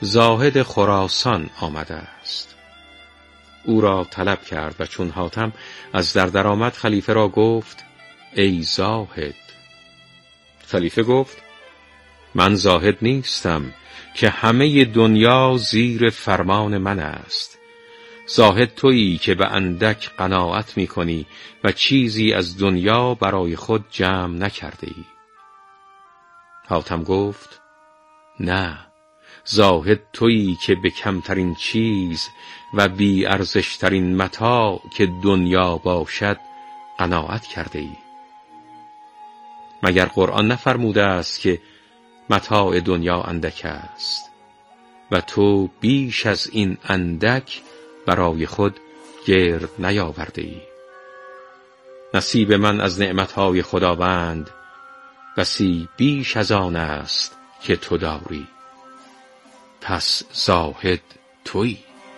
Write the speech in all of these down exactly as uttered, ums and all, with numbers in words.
زاهد خراسان آمده است. او را طلب کرد و چون حاتم از در درآمد خلیفه را گفت ای زاهد. خلیفه گفت من زاهد نیستم که همه دنیا زیر فرمان من است. زاهد تویی که به اندک قناعت می کنی و چیزی از دنیا برای خود جمع نکرده ای. حاتم گفت نه، زاهد تویی که به کمترین چیز و بی ارزشترین متاع که دنیا باشد قناعت کرده ای. مگر قرآن نفرموده است که متاع دنیا اندک است و تو بیش از این اندک برای خود گرد نیاورده ای؟ نصیب من از نعمتهای خداوند بسی بیش از آن است که تو داری، پس زاهد تویی.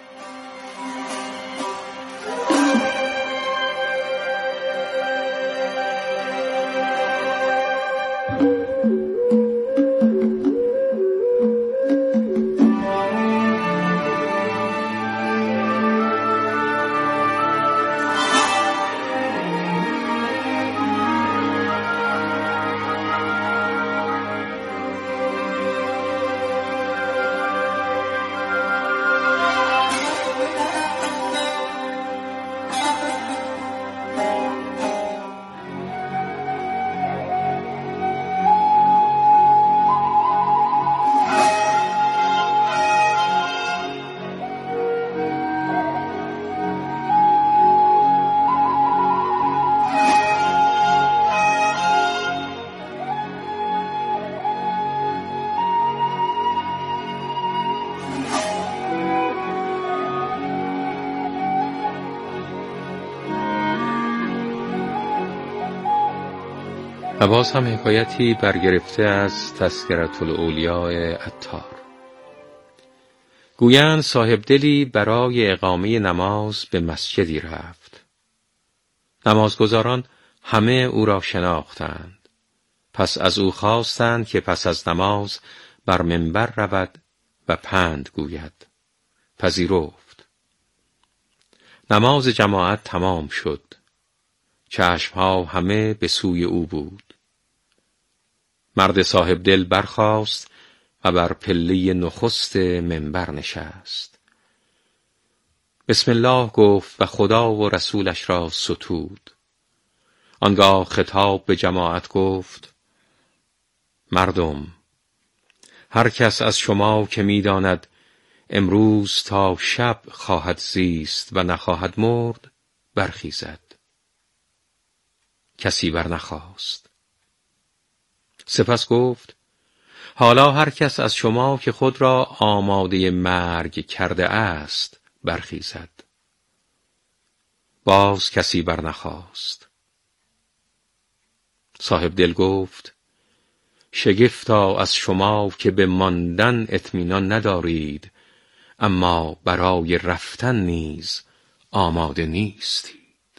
و باز هم حکایتی برگرفته از تذکرة الاولیاء عطار. گویند صاحب دلی برای اقامه نماز به مسجدی رفت. نمازگزاران همه او را شناختند. پس از او خواستند که پس از نماز بر منبر رود و پند گوید. پذیرفت. نماز جماعت تمام شد. چشمها همه به سوی او بود. مرد صاحب دل برخاست و بر پله نخست منبر نشست. بسم الله گفت و خدا و رسولش را ستود. آنگاه خطاب به جماعت گفت مردم، هر کس از شما که می‌داند امروز تا شب خواهد زیست و نخواهد مرد برخیزد. کسی بر نخواست. سپس گفت حالا هر کس از شما که خود را آماده مرگ کرده است برخیزد. باز کسی بر نخواست. صاحب دل گفت شگفتا از شما که به ماندن اطمینان ندارید، اما برای رفتن نیز آماده نیستید.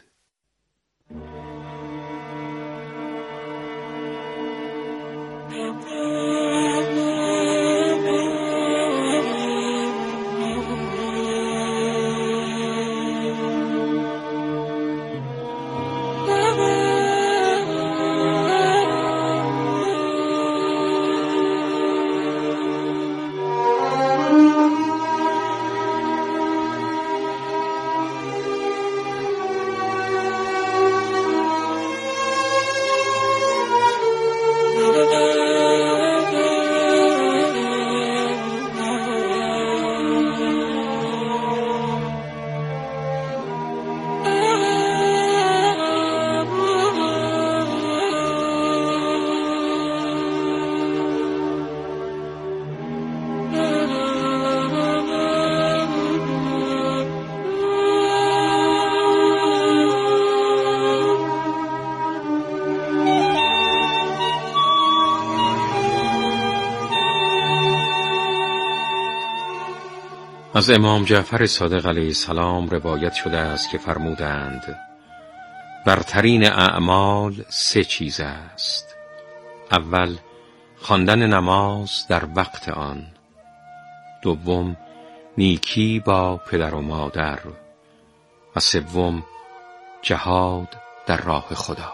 از امام جعفر صادق علیه السلام روایت شده است که فرمودند برترین اعمال سه چیز است. اول، خواندن نماز در وقت آن. دوم نیکی با پدر و مادر و سوم جهاد در راه خدا.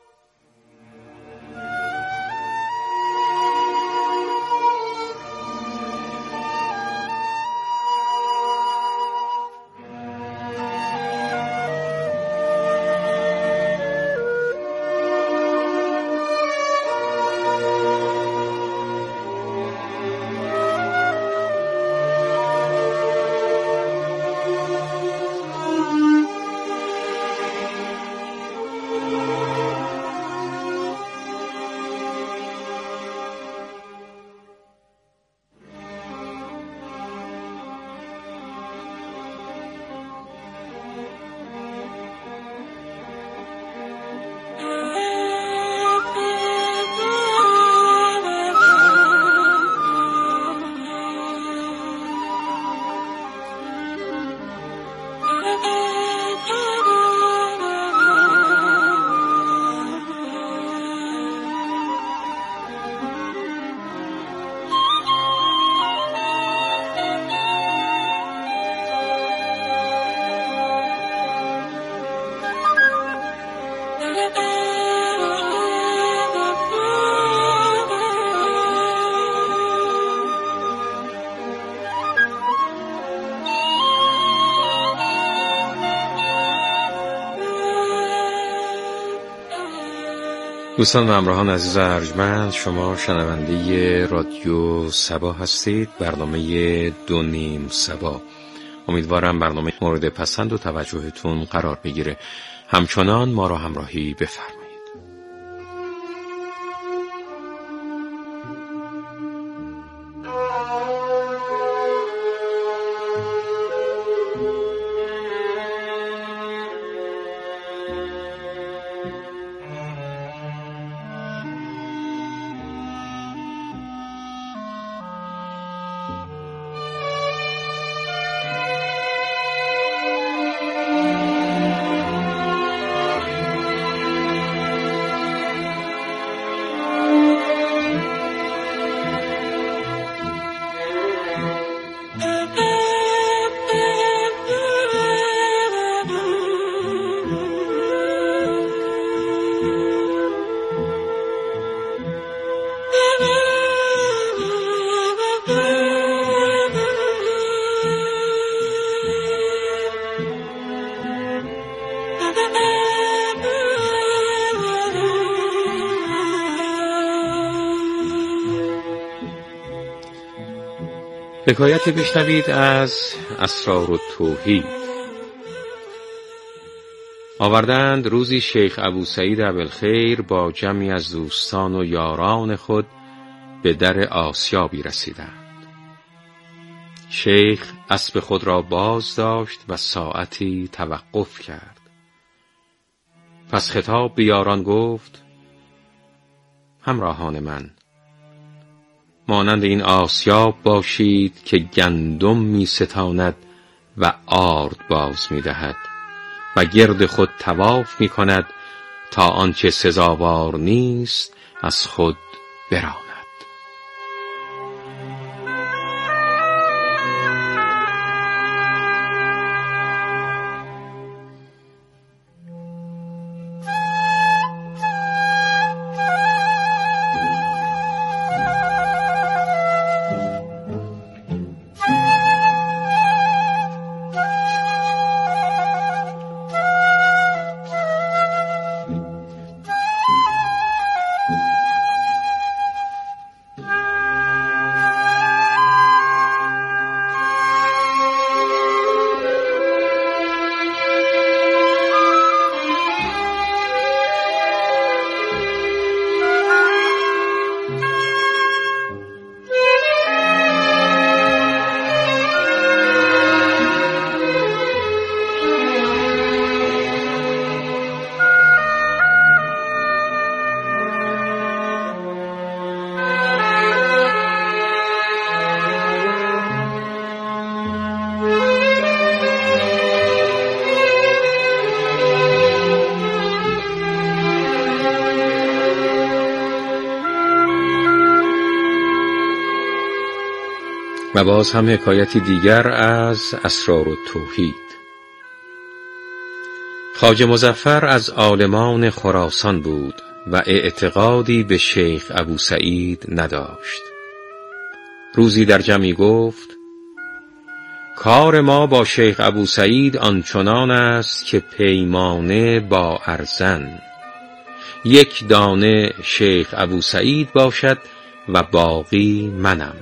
دوستان و همراهان عزیز ارجمند، شما شنونده رادیو صبا هستید، برنامه دو نیم صبا. امیدوارم برنامه مورد پسند و توجهتون قرار بگیره. همچنان ما را همراهی بفرمایید. حکایتی بشنوید از اسرار التوحید. آوردند روزی شیخ ابو سعید ابوالخیر با جمعی از دوستان و یاران خود به در آسیابی رسیدند. شیخ اسب خود را باز داشت و ساعتی توقف کرد. پس خطاب به یاران گفت: همراهان من، مانند این آسیاب باشید که گندم می ستاند و آرد باز می دهد و گرد خود طواف می کند تا آنچه سزاوار نیست از خود براند. و باز هم حکایتی دیگر از اسرار التوحید. خواجه مظفر از عالمان خراسان بود و اعتقادی به شیخ ابوسعید نداشت. روزی در جمعی گفت: کار ما با شیخ ابوسعید آنچنان است که پیمانه با ارزن، یک دانه شیخ ابوسعید باشد و باقی منم.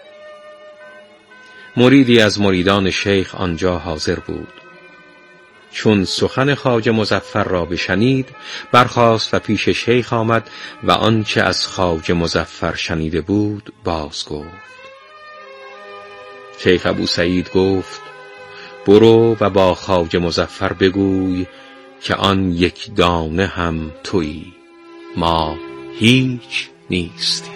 مریدی از مریدان شیخ آنجا حاضر بود. چون سخن خواجه مظفر را بشنید، برخاست و پیش شیخ آمد و آنچه از خواجه مظفر شنیده بود باز گفت. شیخ ابوسعید گفت: برو و با خواجه مظفر بگوی که آن یک دانه هم تویی، ما هیچ نیستیم.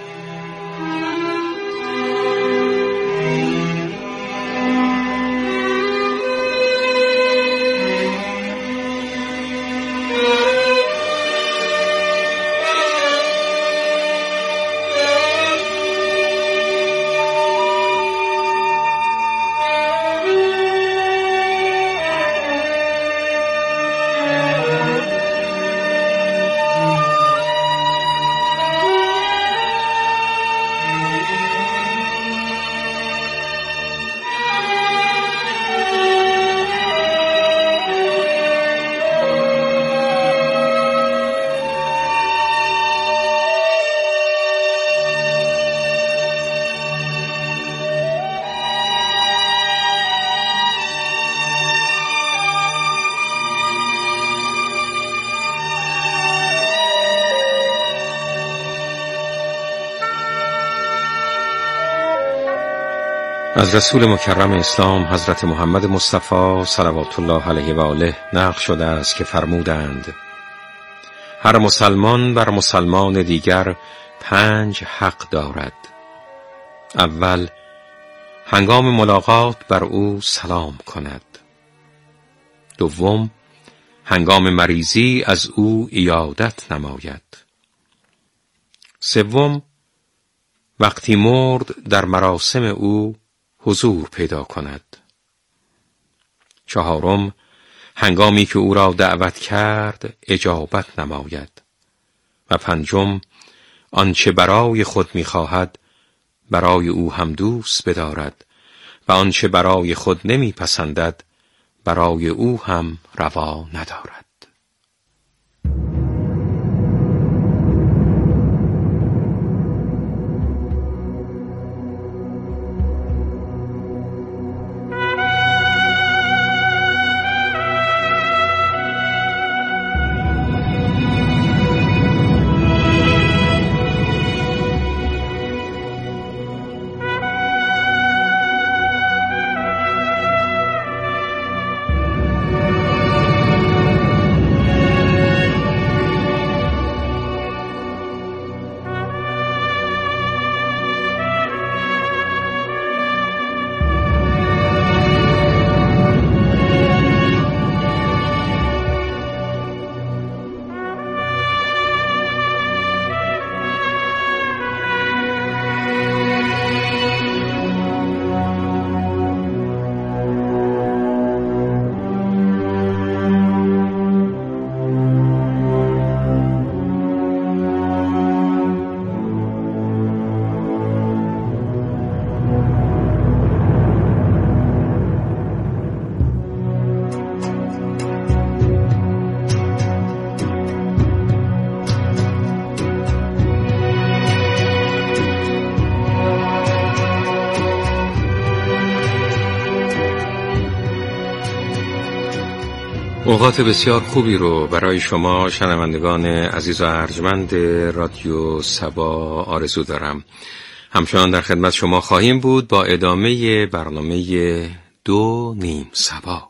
از رسول مکرم اسلام حضرت محمد مصطفی صلوات الله علیه و آله نقل شده است که فرمودند: هر مسلمان بر مسلمان دیگر پنج حق دارد. اول، هنگام ملاقات بر او سلام کند. دوم، هنگام مریضی از او عیادت نماید. سوم، وقتی مرد در مراسم او حضور پیدا کند. چهارم، هنگامی که او را دعوت کرد اجابت نماید. و پنجم، آنچه برای خود می‌خواهد برای او هم دوست بدارد و آنچه برای خود نمی‌پسندد برای او هم روا ندارد. اوقات بسیار خوبی رو برای شما شنوندگان عزیز و ارجمند رادیو صبا آرزو دارم. همچنان در خدمت شما خواهیم بود با ادامه برنامه دو نیم صبا.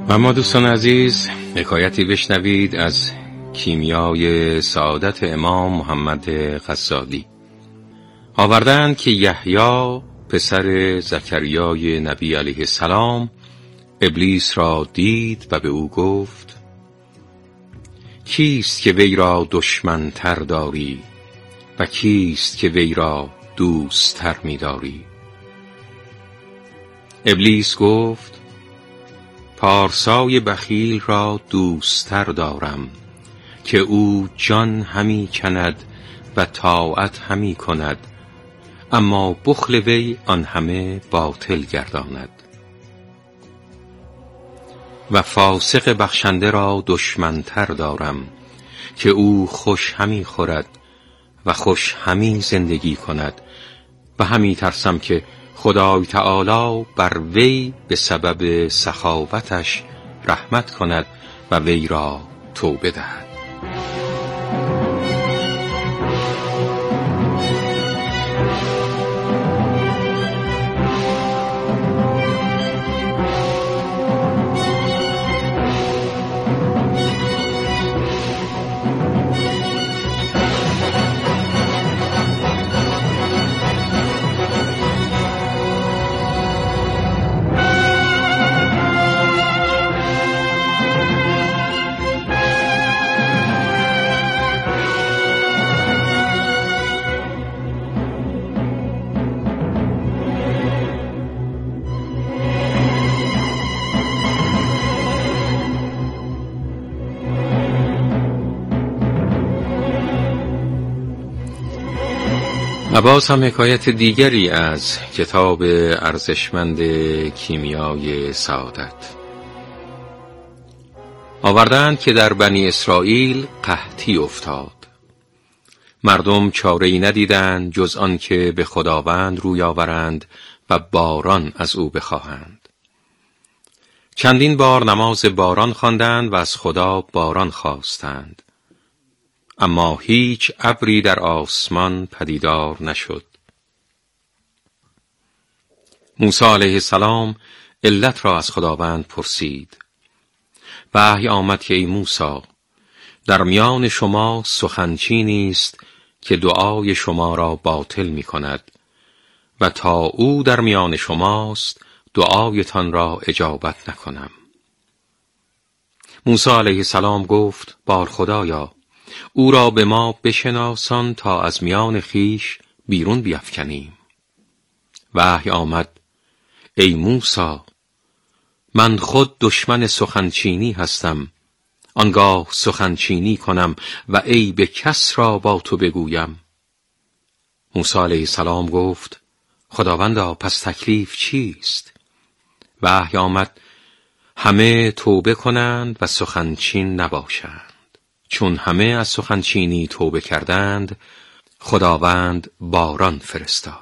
و اما دوستان عزیز، حکایتی بشنوید از کیمیای سعادت امام محمد غزالی. آوردند که یحیی پسر زکریای نبی علیه السلام ابلیس را دید و به او گفت: کیست که وی را دشمن تر داری و کیست که وی را دوست تر می داری؟ ابلیس گفت: پارسای بخیل را دوست تر دارم که او جان همی کند و طاعت همی کند، اما بخل وی آن همه باطل گرداند. و فاسق بخشنده را دشمن تر دارم که او خوش همی خورد و خوش همی زندگی کند، و همی ترسم که خدای تعالی بر وی به سبب سخاوتش رحمت کند و وی را توبه دهد. و باز هم حکایت دیگری از کتاب ارزشمند کیمیای سعادت. آوردند که در بنی اسرائیل قحطی افتاد. مردم چاره‌ای ندیدند جز آن که به خداوند روی آورند و باران از او بخواهند. چندین بار نماز باران خواندند و از خدا باران خواستند، اما هیچ ابری در آسمان پدیدار نشد. موسی علیه السلام علت را از خداوند پرسید. وحی آمد که ای موسی، در میان شما سخنچینی است که دعای شما را باطل می کند و تا او در میان شماست دعایتان را اجابت نکنم. موسی علیه السلام گفت: بار خدایا، او را به ما بشناسان تا از میان خیش بیرون بیفکنیم. وحی آمد: ای موسی، من خود دشمن سخنچینی هستم، آنگاه سخنچینی کنم و ای به کس را با تو بگویم. موسی علیه السلام گفت: خداوندا، پس تکلیف چیست؟ وحی آمد: همه توبه کنند و سخنچین نباشند. چون همه از سخنچینی توبه کردند، خداوند باران فرستاد.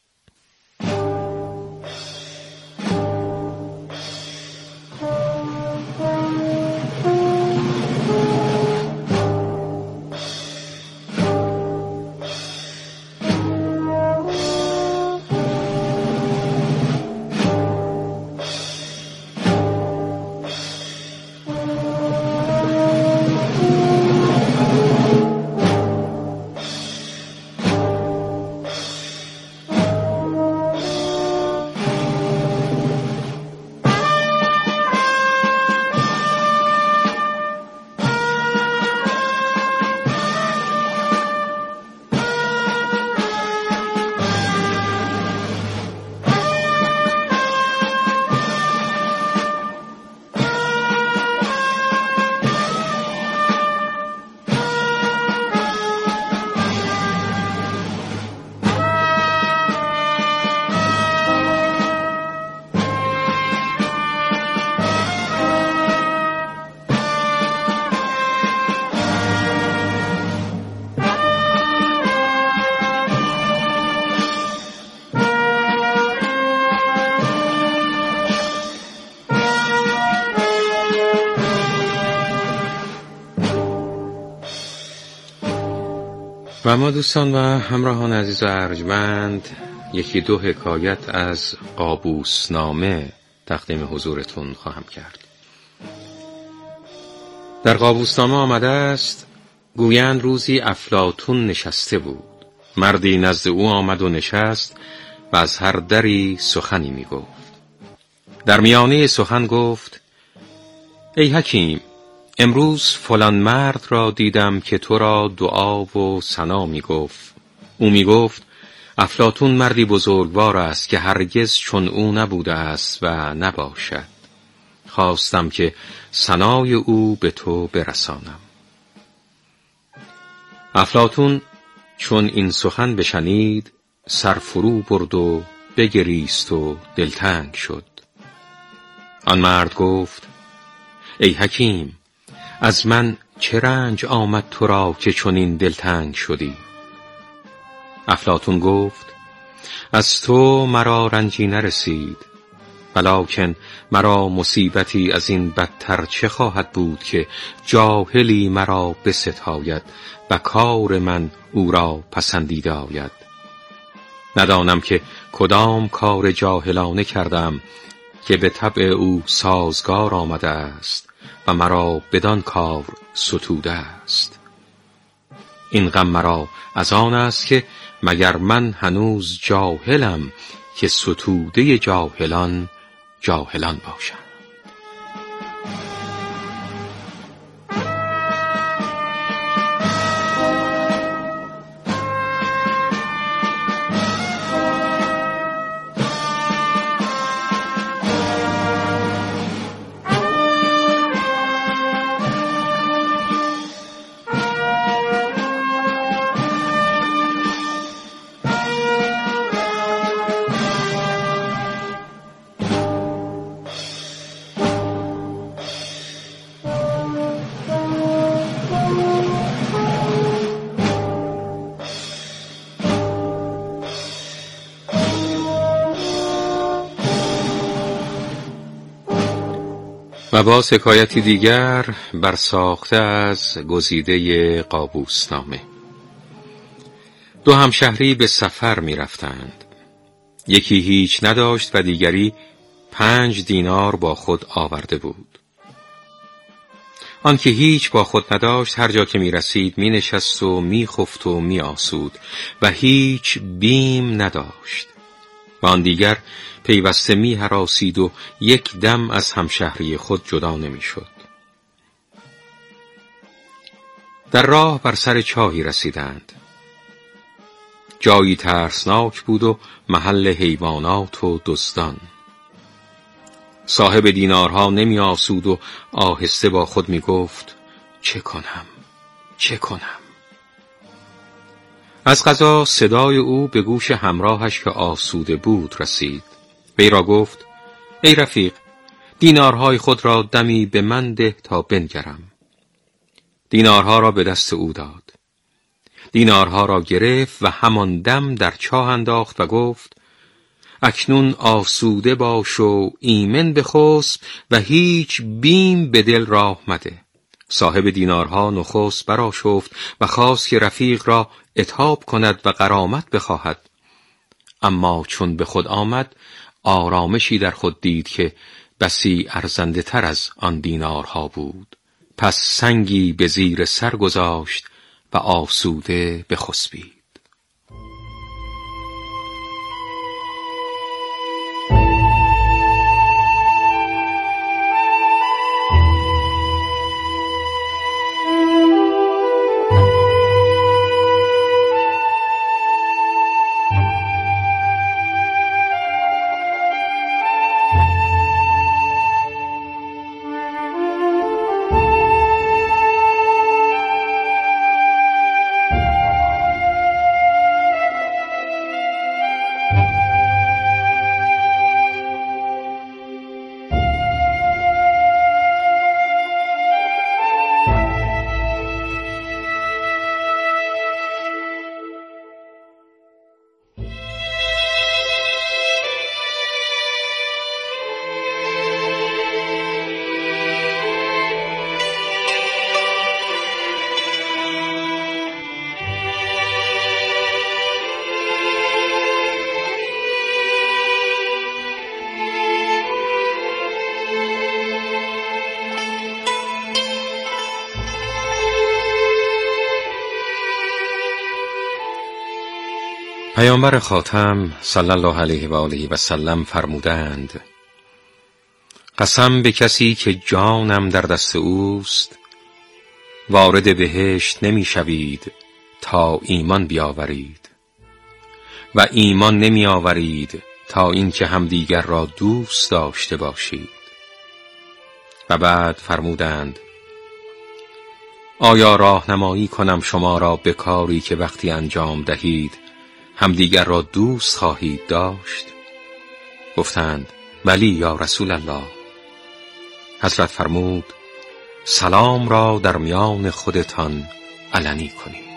و اما دوستان و همراهان عزیز و ارجمند، یکی دو حکایت از قابوس نامه تقدیم حضورتون خواهم کرد. در قابوسنامه آمده است گویند روزی افلاطون نشسته بود. مردی نزد او آمد و نشست و از هر دری سخنی می گفت. در میانه سخن گفت: ای حکیم، امروز فلان مرد را دیدم که تو را دعا و ثنا می گفت. او می گفت افلاطون مردی بزرگوار است که هرگز چون او نبوده است و نباشد. خواستم که ثنای او به تو برسانم. افلاطون چون این سخن بشنید سر فرو برد و بگریست و دلتنگ شد. آن مرد گفت: ای حکیم، از من چه رنج آمد تو را که چنین دلتنگ شدی؟ افلاطون گفت: از تو مرا رنجی نرسید، ولکن مرا مصیبتی از این بدتر چه خواهد بود که جاهلی مرا بستاید و کار من او را پسندیده آید. ندانم که کدام کار جاهلانه کردم که به طبع او سازگار آمده است و مرا بدان کار ستوده است. این غم مرا از آن است که مگر من هنوز جاهلم که ستوده جاهلان جاهلان باشم. و باز حکایتی دیگر برساخته از گزیده قابوسنامه. دو همشهری به سفر می رفتند. یکی هیچ نداشت و دیگری پنج دینار با خود آورده بود. آن که هیچ با خود نداشت هر جا که می رسید می نشست و می خفت و می آسود و هیچ بیم نداشت. و آن دیگر پیوسته می هراسید و یک دم از همشهری خود جدا نمی شد. در راه بر سر چاهی رسیدند. جایی ترسناک بود و محل حیوانات و دزدان. صاحب دینارها نمی آسود و آهسته با خود می گفت: چه کنم؟ چه کنم؟ از قضا صدای او به گوش همراهش که آسوده بود رسید. وی را گفت: ای رفیق، دینارهای خود را دمی به من ده تا بنگرم. دینارها را به دست او داد. دینارها را گرفت و همان دم در چاه انداخت و گفت: اکنون آسوده باش و ایمن بخسب و هیچ بیم به دل راه مده. صاحب دینارها نخست برآشفت و خواست که رفیق را عتاب کند و غرامت بخواهد، اما چون به خود آمد آرامشی در خود دید که بسی ارزنده تر از آن دینارها بود. پس سنگی به زیر سر گذاشت و آسوده بخسبید. پیامبر خاتم صلی الله علیه و آله و سلم فرمودند: قسم به کسی که جانم در دست اوست، وارد بهشت نمی شوید تا ایمان بیاورید و ایمان نمی آورید تا اینکه همدیگر را دوست داشته باشید. و بعد فرمودند: آیا راهنمایی کنم شما را به کاری که وقتی انجام دهید همدیگر را دوست خواهید داشت؟ گفتند: بلی یا رسول الله. حضرت فرمود: سلام را در میان خودتان علنی کنید.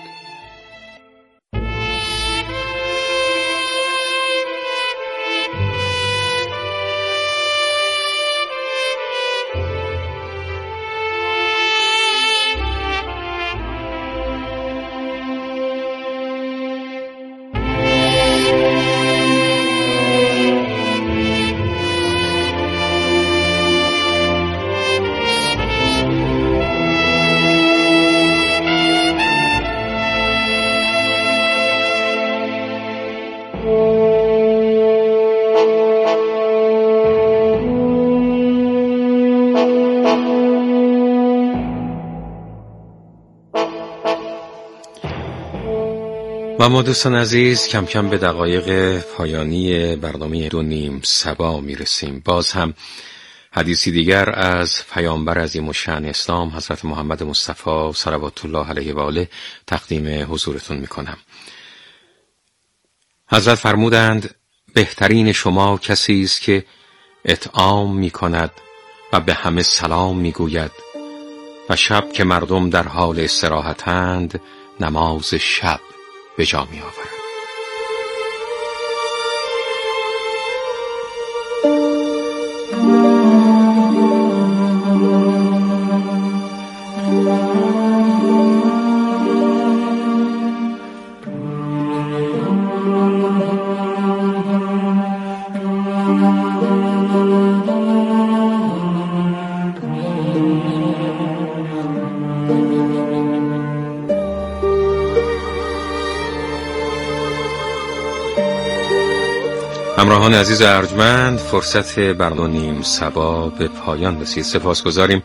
و ما دوستان عزیز کم کم به دقایق پایانی برنامه دو نیم صبا میرسیم. باز هم حدیثی دیگر از پیامبر عظیم الشأن اسلام حضرت محمد مصطفی صلوات الله علیه و آله تقدیم حضورتون میکنم. حضرت فرمودند: بهترین شما کسی است که اطعام میکند و به همه سلام میگوید و شب که مردم در حال استراحتند نماز شب به جا می آورد. همراهان عزیز ارجمند، فرصت برنامه نیم صبا به پایان رسید. سپاسگزاریم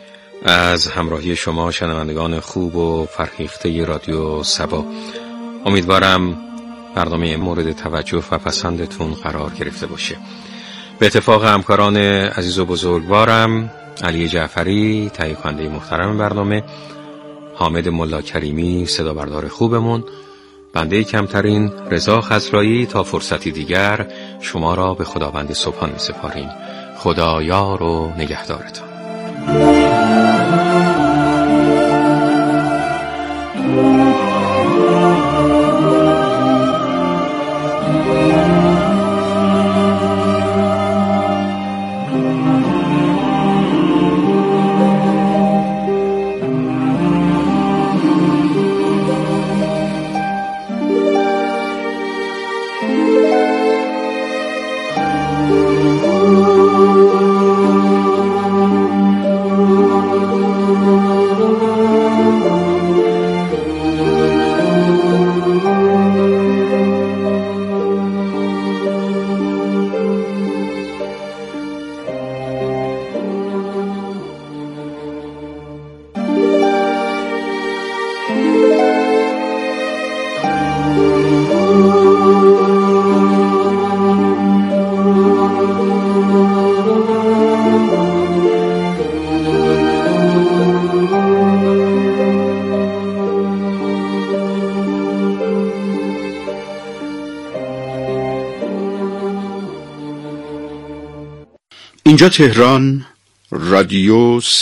از همراهی شما شنوندگان خوب و فرهیخته رادیو صبا. امیدوارم برنامه مورد توجه و پسندتون قرار گرفته باشه. به اتفاق همکاران عزیز و بزرگوارم علی جعفری تهیه کننده محترم برنامه، حامد ملا کریمی صدا بردار خوبمون، بنده کمترین رضا خضرایی، تا فرصتی دیگر شما را به خداوند سبحان می سپاریم. خدایار و نگهدارتان. اینجا تهران، رادیو